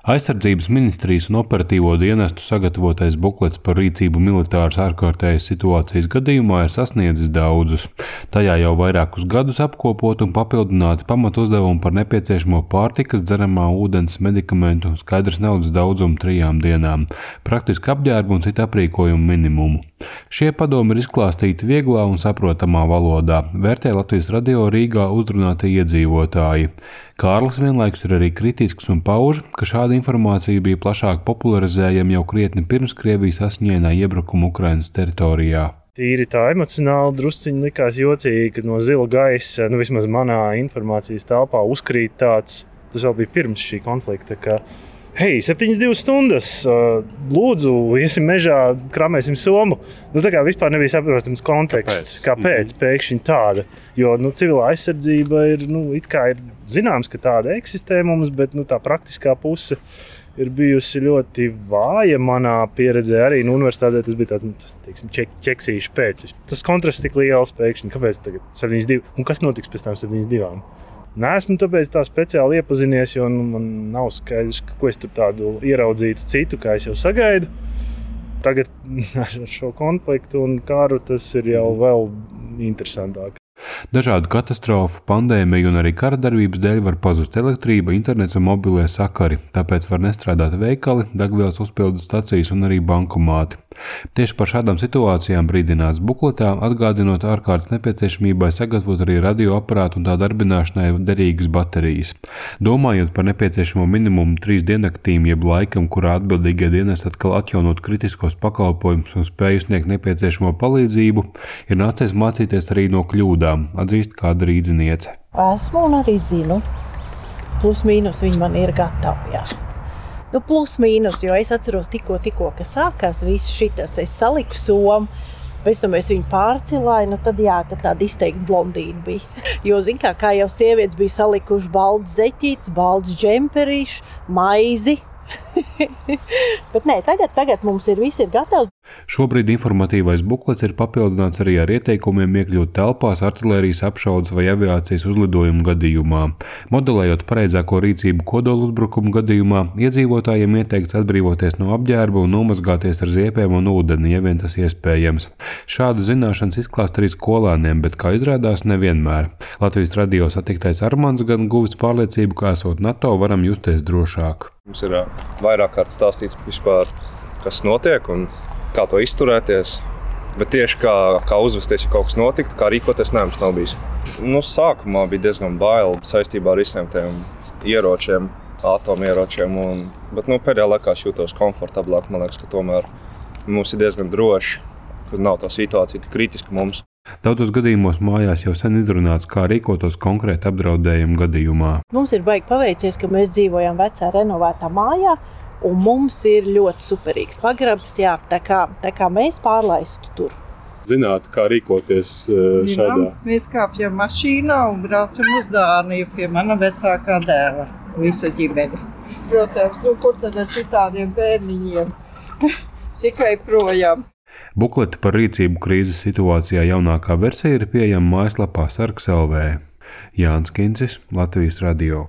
Aizsardzības ministrijas un operatīvo dienestu sagatavotais buklets par rīcību militāras ārkārtējas situācijas gadījumā ir sasniedzis daudzus. Tajā jau vairākus gadus apkopot un papildināti pamatuzdevumi par nepieciešamo pārtikas, dzeramā ūdens, medikamentu, skaidrs naudas daudzumu 3 dienām, praktiski apģērbu un citu aprīkojumu minimumu. Šie padomi ir izklāstīti vieglā un saprotamā valodā, vērtē Latvijas radio Rīgā uzrunātie iedzīvotāji. Kārlis vienlaikus ir arī kritisks un pauž, ka šāda informācija bija plašāk popularizējama jau krietni pirms Krievijas asiņainā iebrukuma Ukrainas teritorijā. Tīri tā emocionāli drusciņi likās jocīgi, ka no zila gaisa, vismaz manā informācijas telpā uzkrīt tāds, tas vēl bija pirms šī konflikta, ka hei, 72 stundas, lūdzu, iesim mežā, kramēsim somu. Tā kā vispār nebija saprotams konteksts, kāpēc pēkšņi tāda. Jo civilā aizsardzība ir, it kā ir zināms, ka tāda eksistē mums, bet tā praktiskā puse ir bijusi ļoti vāja manā pieredzē. Arī universitātē tas bija tāds, ķeksīši pēc. Tas kontrasts tik liels pēkšņi, kāpēc tagad 72? Un kas notiks pēc tam 72? Neesmu tāpēc tā speciāli iepazinies, jo man nav skaidrs, ko es tur tādu ieraudzītu citu, kā es jau sagaidu. Tagad ar šo konfliktu un karu tas ir jau vēl interesantāk. Dažādu katastrofu, pandēmiju un arī kara darbības dēļ var pazust elektrība, internets un mobilie sakari, tāpēc var nestrādāt veikali, degvielas uzpildes stacijas un arī bankomāti. Tieši par šādām situācijām brīdināts bukletā, atgādinot ārkārtas nepieciešamībai sagatavot arī radioaparātu un tā darbināšanai derīgas baterijas. Domājot par nepieciešamo minimumu 3 diennaktīm, jeb laikam, kurā atbildīgie dienesti atkal atjaunot kritiskos pakalpojumus un spēju sniegt nepieciešamo palīdzību, ir nācies mācīties arī no kļūdām, atzīst kāda rīdziniece. Esmu un arī zinu. Plus mīnus viņi man ir gatavi, jā. Plus mīnus, jo es atceros tikko, ka sākās viss šitas, es saliku somu, pēc tam es viņu pārcilāju, tad tāda izteikti blondīna bija. Jo, kā jau sievietes bija salikuši balts zeķītes, balts džemperīši, maizi. Bet nē, tagad mums viss ir gatavs. Šobrīd informatīvais buklets ir papildināts arī ar ieteikumiem iekļūt telpās artilērijas apšaudes vai aviācijas uzlidojumu gadījumā. Modelējot pareizāko rīcību kodolu uzbrukumu gadījumā, iedzīvotājiem ieteikts atbrīvoties no apģērba un nomazgāties ar ziepēm un ūdeni, ja vien tas iespējams. Šāda zināšanas izklāst arī skolēniem, bet, kā izrādās, nevienmēr. Latvijas radio satiktais Armands gan guvis pārliecību, ka esot NATO varam justies drošāk. Mums ir vairāk kārt stāstīts vispār, kas notiek un kā to izturēties, bet tieši kā uzvesties, ja kaut kas notiktu, kā rīkoties, mums nav bijis. Sākumā bija diezgan bail saistībā ar visiem tiem ieročiem, atomieročiem, bet pēdējā laikā es jūtos komfortablāk. Man liekas, ka tomēr mums ir diezgan droši, ka nav tā situācija tik kritiska mums. Daudzos gadījumos mājās jau sen izrunāts, kā rīkotos konkrēti apdraudējumu gadījumā. Mums ir baigi paveicies, ka mēs dzīvojam vecā renovētā mājā, un mums ir ļoti superīgs pagrabs, tā kā mēs pārlaistu tur. Zināt, kā rīkoties šādā? Mēs kāpjam mašīnā un braucam uz Dāniju pie mana vecākā dēla, visa ģimene. Protams, kur tad ar citādiem bērniņiem? Tikai projām. Bukleta par rīcību krīzes situācijā jaunākā versija ir pieejama mājaslapā Sargs LV. Jānis Kincis, Latvijas radio.